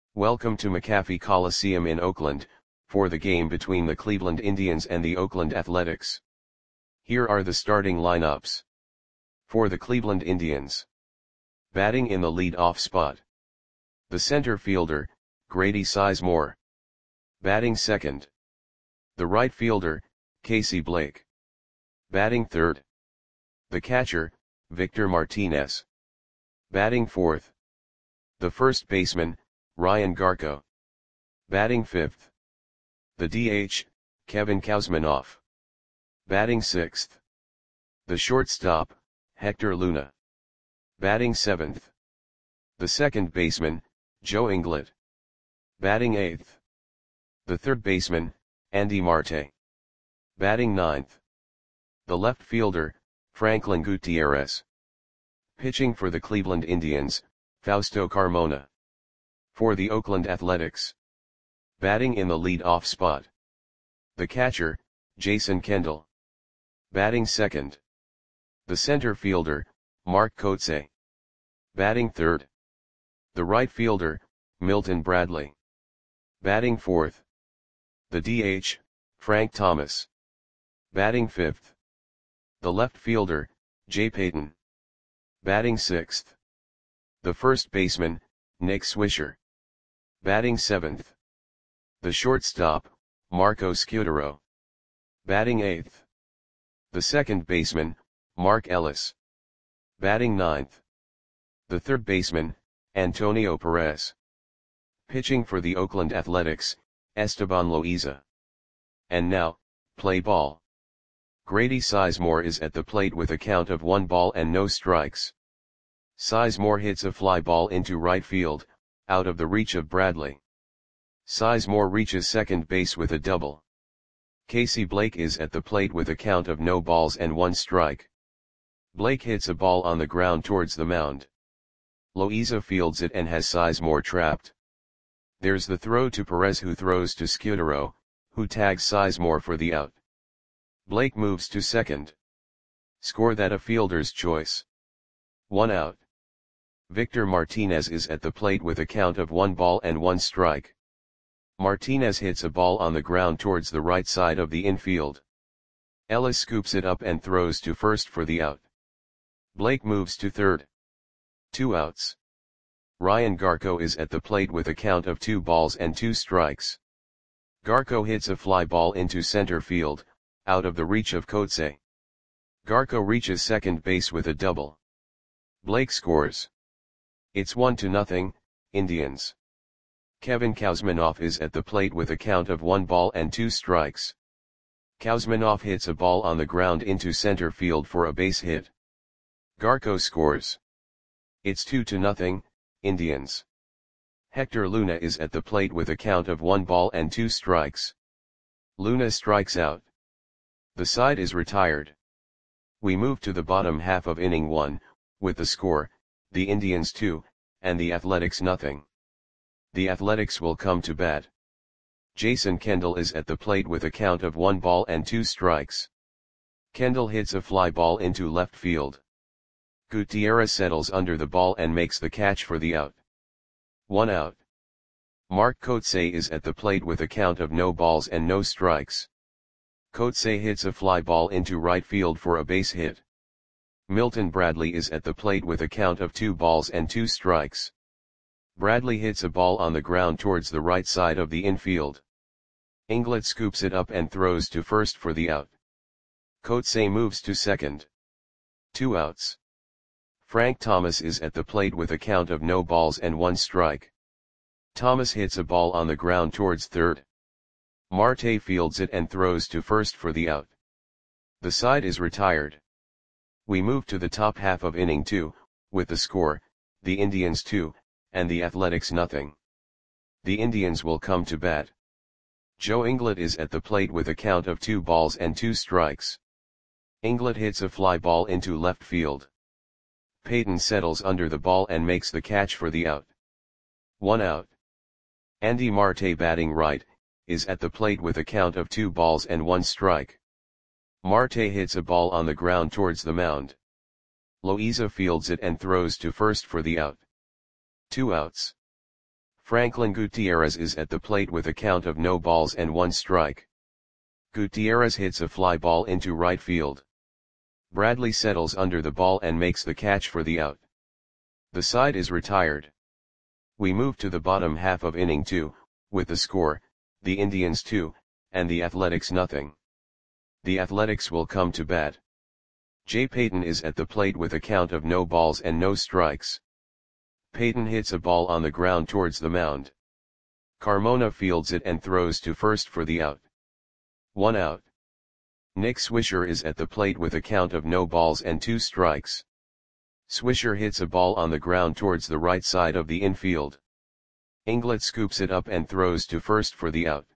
Welcome to McAfee Coliseum in Oakland, for the game between the Cleveland Indians and the Oakland Athletics. Here are the starting lineups. For the Cleveland Indians. Batting in the lead-off spot. The center fielder, Grady Sizemore. Batting second. The right fielder, Casey Blake. Batting third. The catcher, Victor Martinez. Batting fourth. The first baseman, Ryan Garko. Batting fifth. The DH, Kevin Kouzmanoff. Batting sixth. The shortstop, Hector Luna. Batting seventh. The second baseman, Joe Inglet. Batting eighth. The third baseman, Andy Marte. Batting ninth. The left fielder, Franklin Gutierrez. Pitching for the Cleveland Indians, Fausto Carmona. For the Oakland Athletics. Batting in the lead-off spot. The catcher, Jason Kendall. Batting second. The center fielder, Mark Kotsay. Batting third. The right fielder, Milton Bradley. Batting fourth. The DH, Frank Thomas. Batting fifth. The left fielder, Jay Payton. Batting sixth. The first baseman, Nick Swisher. Batting seventh. The shortstop, Marco Scutaro. Batting eighth. The second baseman, Mark Ellis. Batting ninth. The third baseman, Antonio Perez. Pitching for the Oakland Athletics, Esteban Loaiza. And now, play ball. Grady Sizemore is at the plate with a count of 1 ball and no strikes. Sizemore hits a fly ball into right field, out of the reach of Bradley. Sizemore reaches second base with a double. Casey Blake is at the plate with a count of no balls and 1 strike. Blake hits a ball on the ground towards the mound. Loaiza fields it and has Sizemore trapped. There's the throw to Perez, who throws to Scutaro, who tags Sizemore for the out. Blake moves to second. Score that a fielder's choice. 1 out. Victor Martinez is at the plate with a count of 1 ball and 1 strike. Martinez hits a ball on the ground towards the right side of the infield. Ellis scoops it up and throws to first for the out. Blake moves to third. 2 outs. Ryan Garko is at the plate with a count of 2 balls and 2 strikes. Garko hits a fly ball into center field, out of the reach of Kotsay. Garko reaches second base with a double. Blake scores. It's 1-0, Indians. Kevin Kouzmanoff is at the plate with a count of 1 ball and 2 strikes. Kouzmanoff hits a ball on the ground into center field for a base hit. Garko scores. It's 2-0, Indians. Hector Luna is at the plate with a count of 1 ball and 2 strikes. Luna strikes out. The side is retired. We move to the bottom half of inning 1, with the score, the Indians 2, and the Athletics 0. The Athletics will come to bat. Jason Kendall is at the plate with a count of 1 ball and 2 strikes. Kendall hits a fly ball into left field. Gutierrez settles under the ball and makes the catch for the out. 1 out. Mark Kotsay is at the plate with a count of no balls and no strikes. Kotsay hits a fly ball into right field for a base hit. Milton Bradley is at the plate with a count of 2 balls and 2 strikes. Bradley hits a ball on the ground towards the right side of the infield. Inglet scoops it up and throws to first for the out. Kotsay moves to second. 2 outs. Frank Thomas is at the plate with a count of no balls and 1 strike. Thomas hits a ball on the ground towards third. Marte fields it and throws to first for the out. The side is retired. We move to the top half of inning 2, with the score, the Indians 2, and the Athletics 0. The Indians will come to bat. Joe Inglet is at the plate with a count of 2 balls and 2 strikes. Inglet hits a fly ball into left field. Payton settles under the ball and makes the catch for the out. 1 out. Andy Marte, batting right, is at the plate with a count of 2 balls and 1 strike. Marte hits a ball on the ground towards the mound. Loaiza fields it and throws to first for the out. 2 outs. Franklin Gutierrez is at the plate with a count of no balls and one strike. Gutierrez hits a fly ball into right field. Bradley settles under the ball and makes the catch for the out. The side is retired. We move to the bottom half of inning 2, with the score, the Indians 2, and the Athletics nothing. The Athletics will come to bat. Jay Payton is at the plate with a count of no balls and no strikes. Payton hits a ball on the ground towards the mound. Carmona fields it and throws to first for the out. 1 out. Nick Swisher is at the plate with a count of no balls and 2 strikes. Swisher hits a ball on the ground towards the right side of the infield. Inglett scoops it up and throws to first for the out.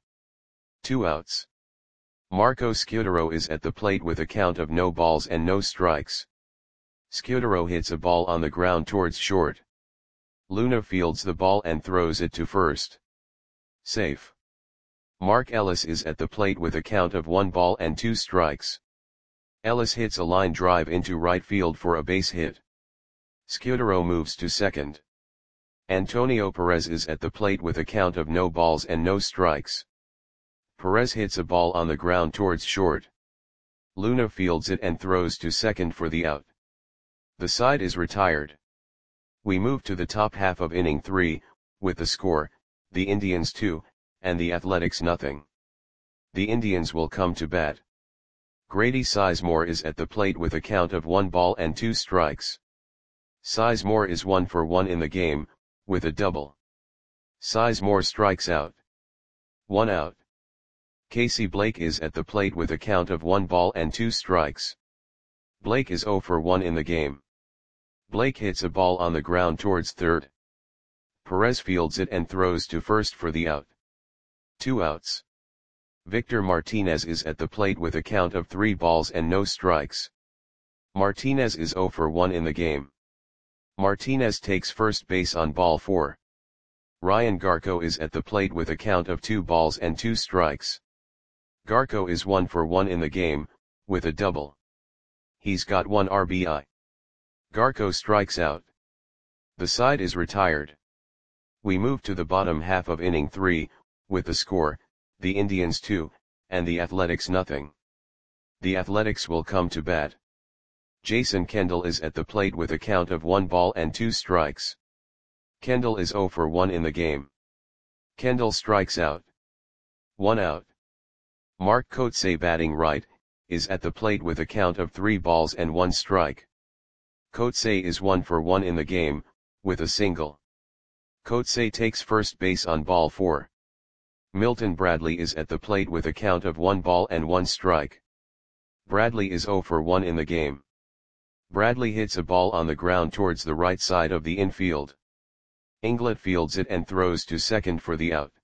2 outs. Marco Scutaro is at the plate with a count of no balls and no strikes. Scutaro hits a ball on the ground towards short. Luna fields the ball and throws it to first. Safe. Mark Ellis is at the plate with a count of 1 ball and 2 strikes. Ellis hits a line drive into right field for a base hit. Scutaro moves to second. Antonio Perez is at the plate with a count of no balls and no strikes. Perez hits a ball on the ground towards short. Luna fields it and throws to second for the out. The side is retired. We move to the top half of inning 3, with the score, the Indians 2, and the Athletics nothing. The Indians will come to bat. Grady Sizemore is at the plate with a count of 1 ball and 2 strikes. Sizemore is 1 for 1 in the game, with a double. Sizemore strikes out. 1 out. Casey Blake is at the plate with a count of 1 ball and 2 strikes. Blake is 0 for 1 in the game. Blake hits a ball on the ground towards third. Perez fields it and throws to first for the out. 2 outs. Victor Martinez is at the plate with a count of 3 balls and no strikes. Martinez is 0 for 1 in the game. Martinez takes first base on ball 4. Ryan Garco is at the plate with a count of 2 balls and 2 strikes. Garco is 1 for 1 in the game, with a double. He's got 1 RBI. Garco strikes out. The side is retired. We move to the bottom half of inning 3, with the score, the Indians 2, and the Athletics nothing. The Athletics will come to bat. Jason Kendall is at the plate with a count of 1 ball and 2 strikes. Kendall is 0 for 1 in the game. Kendall strikes out. 1 out. Mark Kotsay, batting right, is at the plate with a count of 3 balls and 1 strike. Kotsay is 1 for 1 in the game, with a single. Kotsay takes first base on ball 4. Milton Bradley is at the plate with a count of 1 ball and 1 strike. Bradley is 0 for 1 in the game. Bradley hits a ball on the ground towards the right side of the infield. Inglett fields it and throws to second for the out.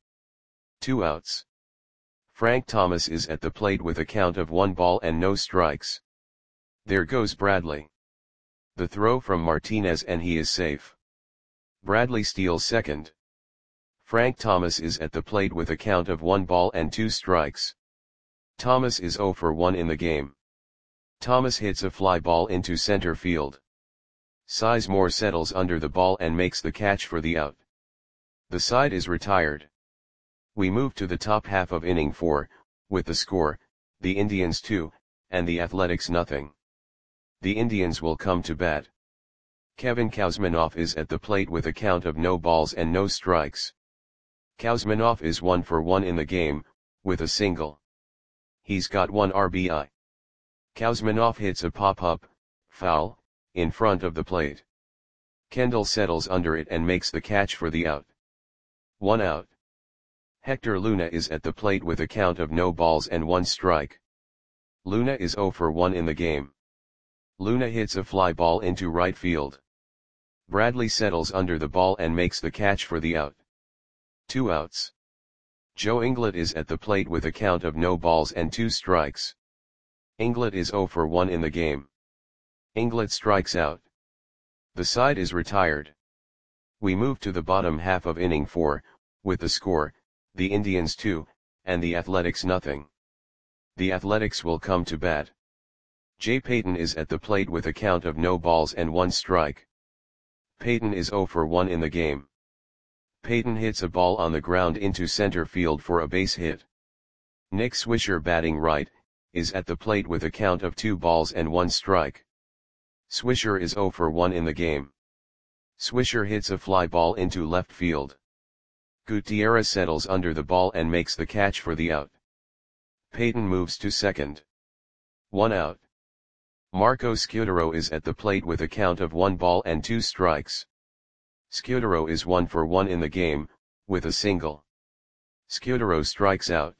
2 outs. Frank Thomas is at the plate with a count of 1 ball and no strikes. There goes Bradley. The throw from Martinez and he is safe. Bradley steals second. Frank Thomas is at the plate with a count of 1 ball and 2 strikes. Thomas is 0 for 1 in the game. Thomas hits a fly ball into center field. Sizemore settles under the ball and makes the catch for the out. The side is retired. We move to the top half of inning 4, with the score, the Indians 2, and the Athletics nothing. The Indians will come to bat. Kevin Kouzmanoff is at the plate with a count of no balls and no strikes. Kouzmanoff is 1 for 1 in the game, with a single. He's got 1 RBI. Kouzmanoff hits a pop-up, foul, in front of the plate. Kendall settles under it and makes the catch for the out. 1 out. Hector Luna is at the plate with a count of no balls and 1 strike. Luna is 0 for 1 in the game. Luna hits a fly ball into right field. Bradley settles under the ball and makes the catch for the out. 2 outs. Joe Inglett is at the plate with a count of no balls and 2 strikes. Inglett is 0 for 1 in the game. Inglett strikes out. The side is retired. We move to the bottom half of inning 4, with the score, the Indians 2, and the Athletics nothing. The Athletics will come to bat. Jay Payton is at the plate with a count of no balls and 1 strike. Payton is 0 for 1 in the game. Peyton hits a ball on the ground into center field for a base hit. Nick Swisher, batting right, is at the plate with a count of 2 balls and 1 strike. Swisher is 0 for 1 in the game. Swisher hits a fly ball into left field. Gutierrez settles under the ball and makes the catch for the out. Peyton moves to second. 1 out. Marco Scutaro is at the plate with a count of 1 ball and 2 strikes. Scutaro is 1 for 1 in the game, with a single. Scutaro strikes out.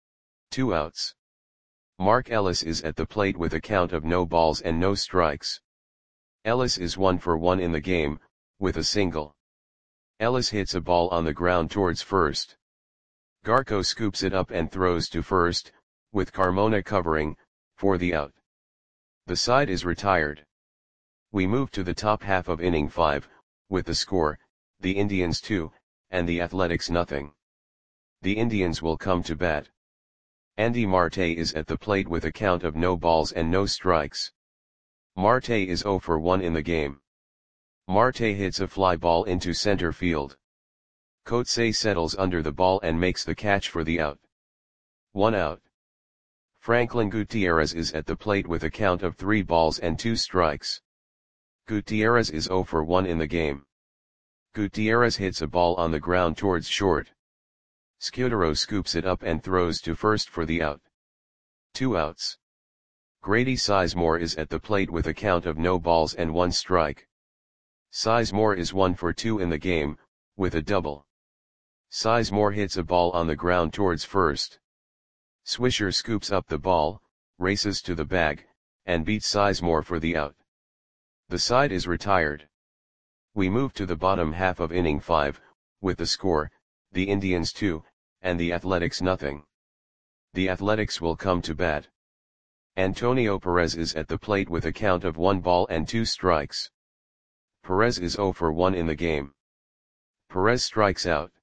2 outs. Mark Ellis is at the plate with a count of no balls and no strikes. Ellis is 1 for 1 in the game, with a single. Ellis hits a ball on the ground towards first. Garco scoops it up and throws to first, with Carmona covering, for the out. The side is retired. We move to the top half of inning 5, with the score, the Indians 2, and the Athletics nothing. The Indians will come to bat. Andy Marte is at the plate with a count of no balls and no strikes. Marte is 0 for 1 in the game. Marte hits a fly ball into center field. Coetzee settles under the ball and makes the catch for the out. 1 out. Franklin Gutierrez is at the plate with a count of 3 balls and 2 strikes. Gutierrez is 0 for 1 in the game. Gutierrez hits a ball on the ground towards short. Scutaro scoops it up and throws to first for the out. 2 outs. Grady Sizemore is at the plate with a count of no balls and 1 strike. Sizemore is 1 for 2 in the game, with a double. Sizemore hits a ball on the ground towards first. Swisher scoops up the ball, races to the bag, and beats Sizemore for the out. The side is retired. We move to the bottom half of inning 5, with the score, the Indians 2, and the Athletics nothing. The Athletics will come to bat. Antonio Perez is at the plate with a count of 1 ball and 2 strikes. Perez is 0 for 1 in the game. Perez strikes out.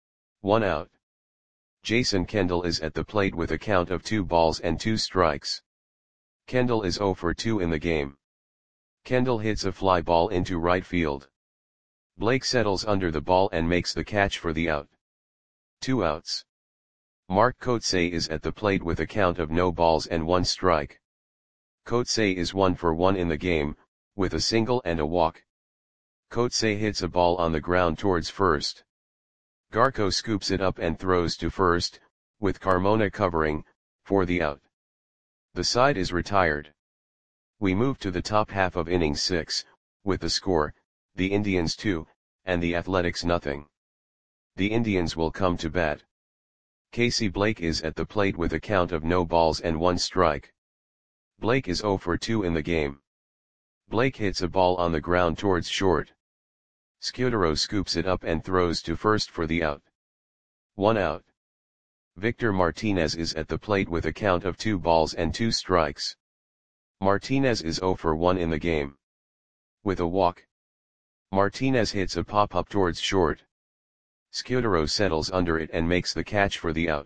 1 out. Jason Kendall is at the plate with a count of 2 balls and 2 strikes. Kendall is 0 for 2 in the game. Kendall hits a fly ball into right field. Blake settles under the ball and makes the catch for the out. 2 outs. Mark Coetzee is at the plate with a count of no balls and 1 strike. Coetzee is 1 for 1 in the game, with a single and a walk. Coetzee hits a ball on the ground towards first. Garco scoops it up and throws to first, with Carmona covering, for the out. The side is retired. We move to the top half of inning 6, with the score, the Indians 2, and the Athletics nothing. The Indians will come to bat. Casey Blake is at the plate with a count of no balls and 1 strike. Blake is 0 for 2 in the game. Blake hits a ball on the ground towards short. Scutaro scoops it up and throws to first for the out. 1 out. Victor Martinez is at the plate with a count of 2 balls and 2 strikes. Martinez is 0 for 1 in the game. With a walk. Martinez hits a pop-up towards short. Scutaro settles under it and makes the catch for the out.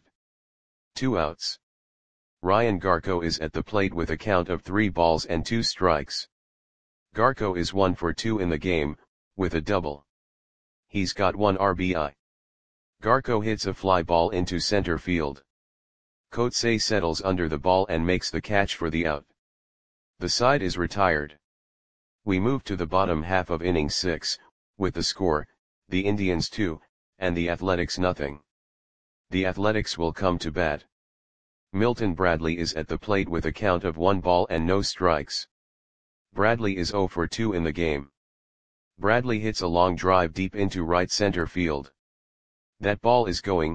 2 outs. Ryan Garco is at the plate with a count of 3 balls and 2 strikes. Garco is 1 for 2 in the game, with a double. He's got 1 RBI. Garco hits a fly ball into center field. Coetzee settles under the ball and makes the catch for the out. The side is retired. We move to the bottom half of inning 6, with the score, the Indians 2, and the Athletics nothing. The Athletics will come to bat. Milton Bradley is at the plate with a count of 1 ball and no strikes. Bradley is 0 for 2 in the game. Bradley hits a long drive deep into right center field. That ball is gone.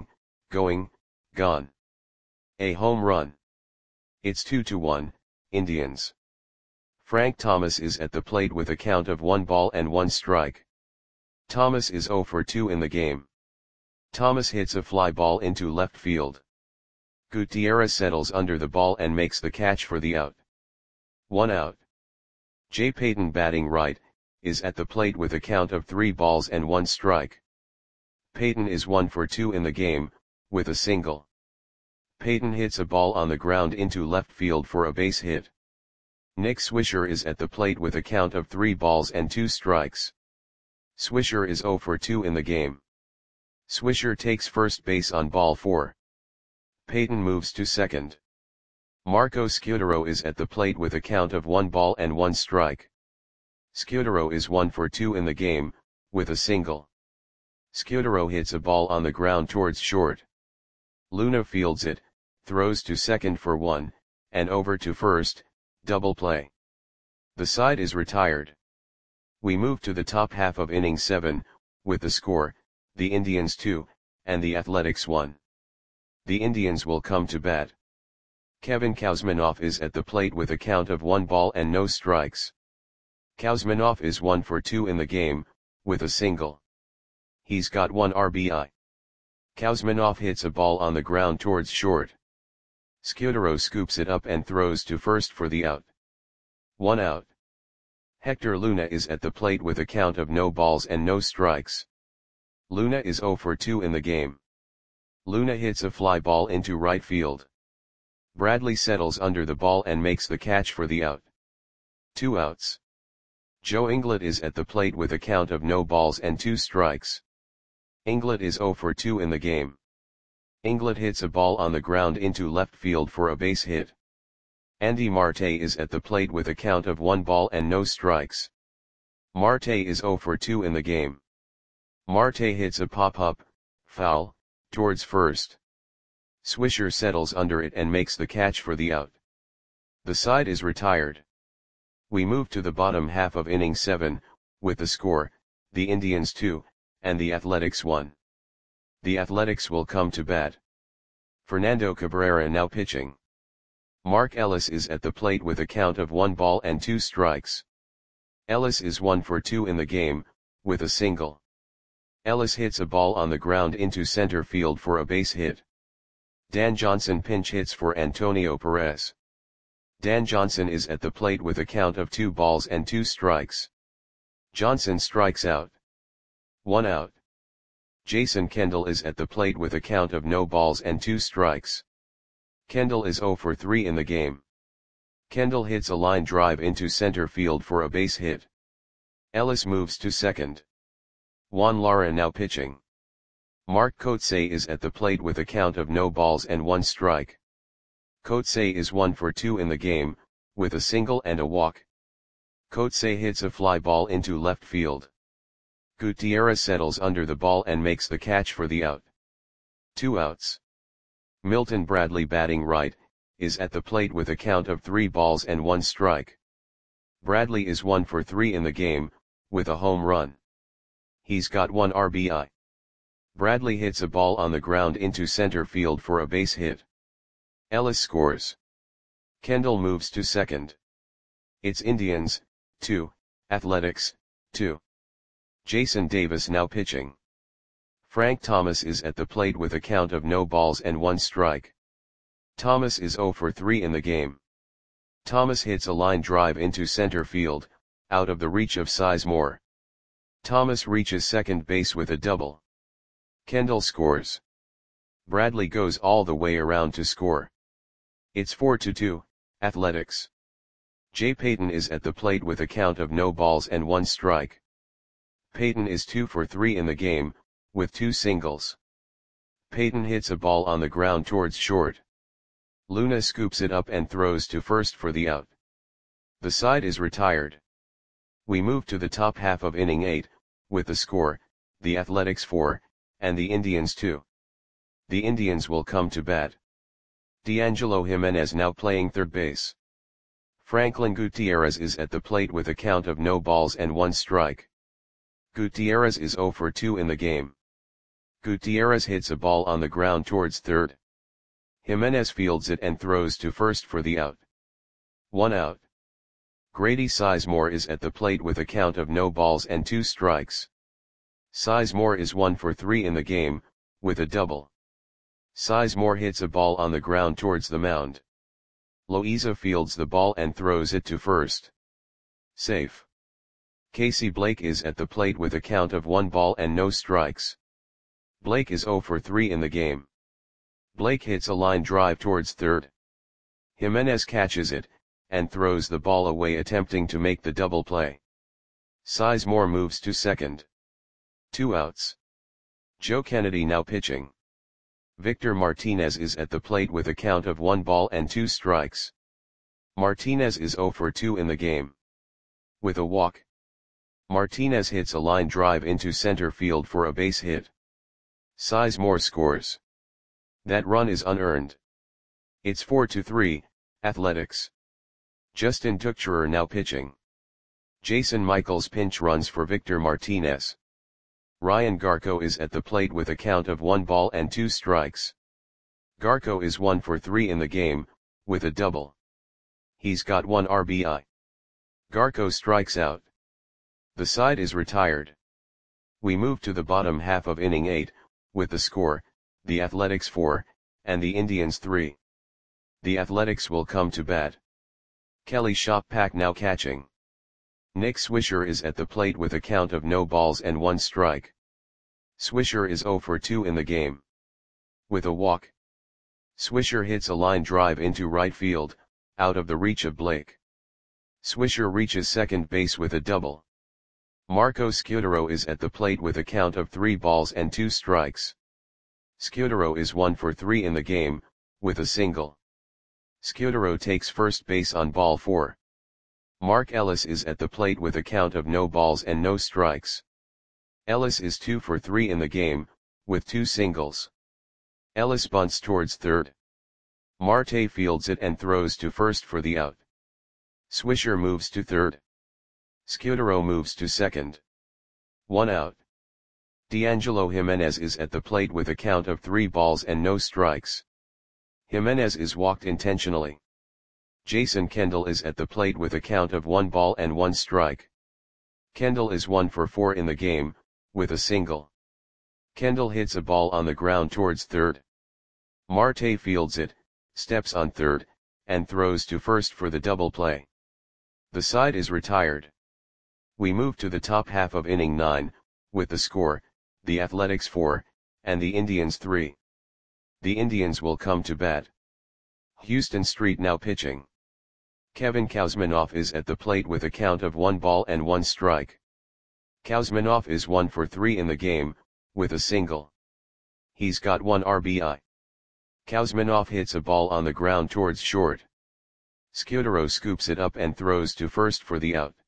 A home run. It's 2-1, Indians. Frank Thomas is at the plate with a count of 1 ball and 1 strike. Thomas is 0 for 2 in the game. Thomas hits a fly ball into left field. Gutierrez settles under the ball and makes the catch for the out. 1 out. Jay Payton, batting right, is at the plate with a count of 3 balls and 1 strike. Payton is 1 for 2 in the game, with a single. Payton hits a ball on the ground into left field for a base hit. Nick Swisher is at the plate with a count of 3 balls and 2 strikes. Swisher is 0 for 2 in the game. Swisher takes first base on ball 4. Peyton moves to second. Marco Scutaro is at the plate with a count of 1 ball and 1 strike. Scutaro is 1 for 2 in the game, with a single. Scutaro hits a ball on the ground towards short. Luna fields it, throws to second for 1, and over to first, double play. The side is retired. We move to the top half of inning 7, with the score, the Indians 2, and the Athletics 1. The Indians will come to bat. Kevin Kouzmanoff is at the plate with a count of 1 ball and no strikes. Kouzmanoff is 1 for 2 in the game, with a single. He's got 1 RBI. Kouzmanoff hits a ball on the ground towards short. Scutaro scoops it up and throws to first for the out. 1 out. Hector Luna is at the plate with a count of no balls and no strikes. Luna is 0 for 2 in the game. Luna hits a fly ball into right field. Bradley settles under the ball and makes the catch for the out. 2 outs. Joe Inglet is at the plate with a count of no balls and 2 strikes. Inglet is 0 for 2 in the game. Inglet hits a ball on the ground into left field for a base hit. Andy Marte is at the plate with a count of 1 ball and no strikes. Marte is 0 for 2 in the game. Marte hits a pop-up, foul, towards first. Swisher settles under it and makes the catch for the out. The side is retired. We move to the bottom half of inning 7, with the score, the Indians 2, and the Athletics 1. The Athletics will come to bat. Fernando Cabrera now pitching. Mark Ellis is at the plate with a count of 1 ball and 2 strikes. Ellis is 1 for 2 in the game, with a single. Ellis hits a ball on the ground into center field for a base hit. Dan Johnson pinch hits for Antonio Perez. Dan Johnson is at the plate with a count of 2 balls and 2 strikes. Johnson strikes out. 1 out. Jason Kendall is at the plate with a count of no balls and 2 strikes. Kendall is 0 for 3 in the game. Kendall hits a line drive into center field for a base hit. Ellis moves to second. Juan Lara now pitching. Mark Kotsay is at the plate with a count of no balls and 1 strike. Kotsay is 1 for 2 in the game, with a single and a walk. Kotsay hits a fly ball into left field. Gutierrez settles under the ball and makes the catch for the out. 2 outs. Milton Bradley batting right, is at the plate with a count of 3 balls and 1 strike. Bradley is 1 for 3 in the game, with a home run. He's got 1 RBI. Bradley hits a ball on the ground into center field for a base hit. Ellis scores. Kendall moves to second. It's Indians, 2, Athletics, 2. Jason Davis now pitching. Frank Thomas is at the plate with a count of no balls and 1 strike. Thomas is 0 for 3 in the game. Thomas hits a line drive into center field, out of the reach of Sizemore. Thomas reaches second base with a double. Kendall scores. Bradley goes all the way around to score. It's 4-2, Athletics. Jay Payton is at the plate with a count of no balls and 1 strike. Payton is 2 for 3 in the game, with 2 singles. Payton hits a ball on the ground towards short. Luna scoops it up and throws to first for the out. The side is retired. We move to the top half of inning 8, with the score, the Athletics 4, and the Indians 2. The Indians will come to bat. D'Angelo Jimenez now playing third base. Franklin Gutierrez is at the plate with a count of no balls and 1 strike. Gutierrez is 0 for 2 in the game. Gutierrez hits a ball on the ground towards third. Jimenez fields it and throws to first for the out. 1 out. Grady Sizemore is at the plate with a count of no balls and 2 strikes. Sizemore is 1 for 3 in the game, with a double. Sizemore hits a ball on the ground towards the mound. Loiza fields the ball and throws it to first. Safe. Casey Blake is at the plate with a count of 1 ball and no strikes. Blake is 0 for 3 in the game. Blake hits a line drive towards third. Jimenez catches it, and throws the ball away attempting to make the double play. Sizemore moves to second. 2 outs. Joe Kennedy now pitching. Victor Martinez is at the plate with a count of 1 ball and 2 strikes. Martinez is 0 for 2 in the game. With a walk, Martinez hits a line drive into center field for a base hit. Sizemore scores. That run is unearned. It's 4-3, Athletics. Justin Tuchscherer now pitching. Jason Michaels pinch runs for Victor Martinez. Ryan Garko is at the plate with a count of 1 ball and 2 strikes. Garko is 1 for 3 in the game, with a double. He's got 1 RBI. Garko strikes out. The side is retired. We move to the bottom half of inning 8, with the score, the Athletics 4, and the Indians 3. The Athletics will come to bat. Kelly Shoppack now catching. Nick Swisher is at the plate with a count of no balls and 1 strike. Swisher is 0 for 2 in the game. With a walk, Swisher hits a line drive into right field, out of the reach of Blake. Swisher reaches second base with a double. Marco Scutaro is at the plate with a count of 3 balls and 2 strikes. Scutaro is 1 for 3 in the game, with a single. Scutaro takes first base on ball 4. Mark Ellis is at the plate with a count of no balls and no strikes. Ellis is 2 for 3 in the game, with 2 singles. Ellis bunts towards third. Marte fields it and throws to first for the out. Swisher moves to third. Scutaro moves to second. 1 out. D'Angelo Jimenez is at the plate with a count of 3 balls and no strikes. Jimenez is walked intentionally. Jason Kendall is at the plate with a count of 1 ball and 1 strike. Kendall is 1 for 4 in the game, with a single. Kendall hits a ball on the ground towards third. Marte fields it, steps on third, and throws to first for the double play. The side is retired. We move to the top half of inning 9, with the score, the Athletics 4, and the Indians 3. The Indians will come to bat. Houston Street now pitching. Kevin Kouzmanoff is at the plate with a count of 1 ball and 1 strike. Kouzmanoff is 1 for 3 in the game, with a single. He's got 1 RBI. Kouzmanoff hits a ball on the ground towards short. Scutaro scoops it up and throws to first for the out.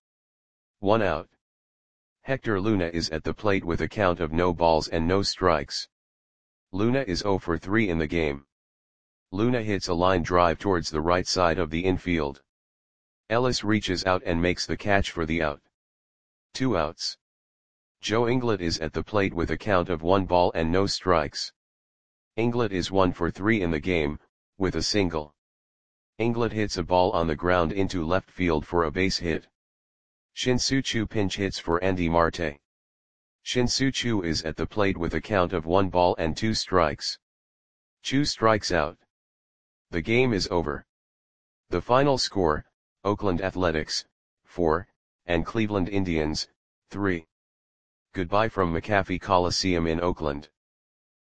1 out. Hector Luna is at the plate with a count of no balls and no strikes. Luna is 0 for 3 in the game. Luna hits a line drive towards the right side of the infield. Ellis reaches out and makes the catch for the out. 2 outs. Joe Inglet is at the plate with a count of 1 ball and no strikes. Inglet is 1 for 3 in the game, with a single. Inglet hits a ball on the ground into left field for a base hit. Shin-Soo Choo pinch hits for Andy Marte. Shin-Soo Choo is at the plate with a count of 1 ball and 2 strikes. Choo strikes out. The game is over. The final score, Oakland Athletics, 4, and Cleveland Indians, 3. Goodbye from McAfee Coliseum in Oakland.